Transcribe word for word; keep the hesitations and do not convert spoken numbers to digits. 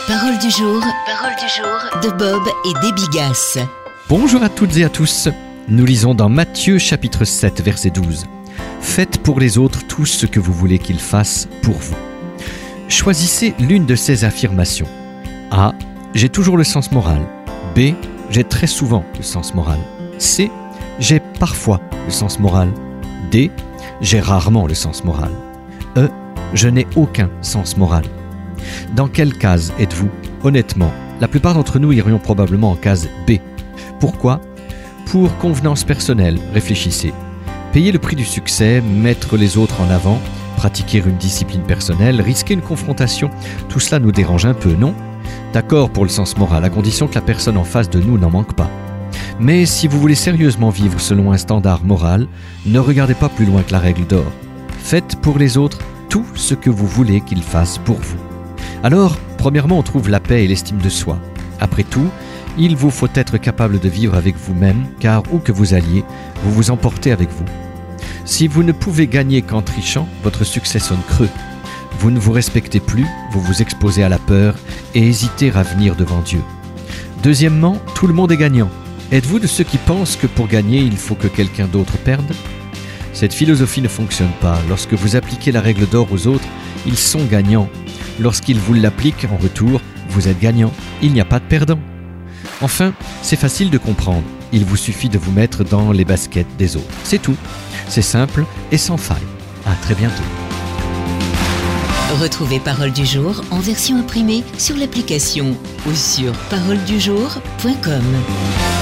Parole du jour, parole du jour de Bob et des Bigasses. Bonjour à toutes et à tous. Nous lisons dans Matthieu chapitre sept verset douze. Faites pour les autres tout ce que vous voulez qu'ils fassent pour vous. Choisissez l'une de ces affirmations. A. J'ai toujours le sens moral. B. J'ai très souvent le sens moral. C. J'ai parfois le sens moral. D. J'ai rarement le sens moral. E. Je n'ai aucun sens moral. Dans quelle case êtes-vous ? Honnêtement, la plupart d'entre nous irions probablement en case B. Pourquoi ? Pour convenance personnelle, réfléchissez. Payer le prix du succès, mettre les autres en avant, pratiquer une discipline personnelle, risquer une confrontation, tout cela nous dérange un peu, non ? D'accord pour le sens moral, à condition que la personne en face de nous n'en manque pas. Mais si vous voulez sérieusement vivre selon un standard moral, ne regardez pas plus loin que la règle d'or. Faites pour les autres tout ce que vous voulez qu'ils fassent pour vous. Alors, premièrement, on trouve la paix et l'estime de soi. Après tout, il vous faut être capable de vivre avec vous-même, car où que vous alliez, vous vous emportez avec vous. Si vous ne pouvez gagner qu'en trichant, votre succès sonne creux. Vous ne vous respectez plus, vous vous exposez à la peur et hésitez à venir devant Dieu. Deuxièmement, tout le monde est gagnant. Êtes-vous de ceux qui pensent que pour gagner, il faut que quelqu'un d'autre perde ? Cette philosophie ne fonctionne pas. Lorsque vous appliquez la règle d'or aux autres, ils sont gagnants. Lorsqu'ils vous l'appliquent en retour, vous êtes gagnant. Il n'y a pas de perdant. Enfin, c'est facile de comprendre. Il vous suffit de vous mettre dans les baskets des autres. C'est tout. C'est simple et sans faille. À très bientôt. Retrouvez Parole du jour en version imprimée sur l'application ou sur parole du jour point com.